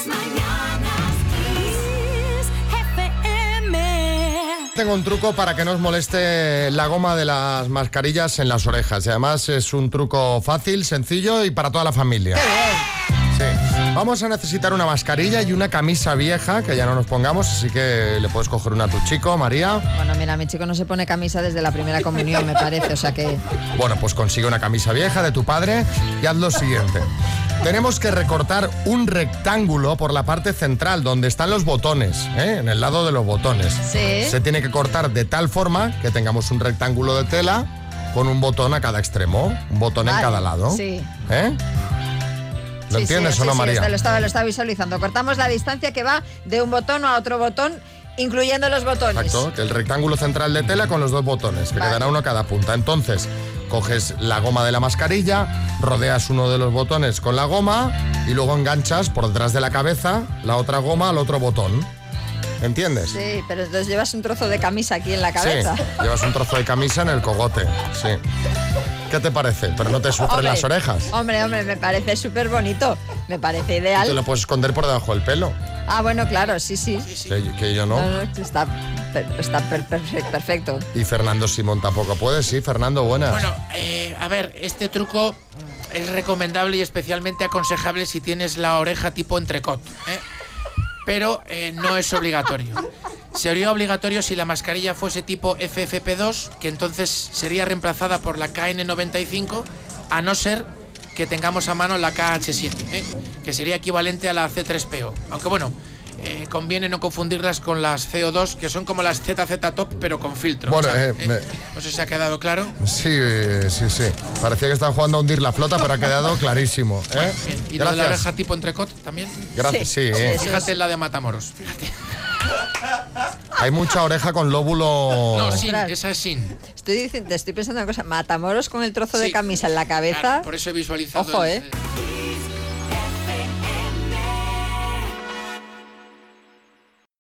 Tengo un truco para que no os moleste la goma de las mascarillas en las orejas. Y además es un truco fácil, sencillo y para toda la familia. Sí. Vamos a necesitar una mascarilla y una camisa vieja, que ya no nos pongamos, así que le puedes coger una a tu chico, María. Bueno, mira, mi chico no se pone camisa desde la primera comunión, me parece, o sea que... Bueno, pues consigue una camisa vieja de tu padre y haz lo siguiente. Tenemos que recortar un rectángulo por la parte central, donde están los botones, en el lado de los botones. Sí. Se tiene que cortar de tal forma que tengamos un rectángulo de tela con un botón a cada extremo, un botón en cada lado. Sí. ¿Lo entiendes o no, María? Lo estaba visualizando. Cortamos la distancia que va de un botón a otro botón, incluyendo los botones. Exacto, el rectángulo central de tela con los dos botones, que quedará uno a cada punta. Entonces, coges la goma de la mascarilla, rodeas uno de los botones con la goma y luego enganchas por detrás de la cabeza la otra goma al otro botón. ¿Entiendes? Sí, pero entonces llevas un trozo de camisa aquí en la cabeza. Sí, llevas un trozo de camisa en el cogote, sí. ¿Qué te parece? Pero no te sufren las orejas. Hombre, me parece súper bonito. Me parece ideal. Y te lo puedes esconder por debajo del pelo. Ah, bueno, claro, sí. Que yo no. Está perfecto. Y Fernando Simón tampoco puede, sí. Fernando, buenas. Bueno, a ver, este truco es recomendable y especialmente aconsejable si tienes la oreja tipo entrecot, pero no es obligatorio. Sería obligatorio si la mascarilla fuese tipo FFP2, que entonces sería reemplazada por la KN95, a no ser que tengamos a mano la KH7, que sería equivalente a la C3PO. Aunque bueno, conviene no confundirlas con las CO2, que son como las ZZ Top, pero con filtro. Bueno, no sé si ha quedado claro. Sí. Parecía que estaban jugando a hundir la flota, pero ha quedado clarísimo. ¿Y lo de la oreja tipo entrecot también? Gracias, sí. Fíjate en la de Matamoros, fíjate. Hay mucha oreja con lóbulo... No, sin, esa es sin. Estoy pensando una cosa. Matamoros con el trozo de camisa en la cabeza. Claro, por eso he visualizado... Ojo,